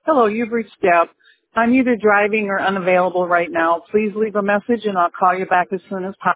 Hello, you've reached Deb. I'm either driving or unavailable right now. Please leave a message and I'll call you back as soon as possible.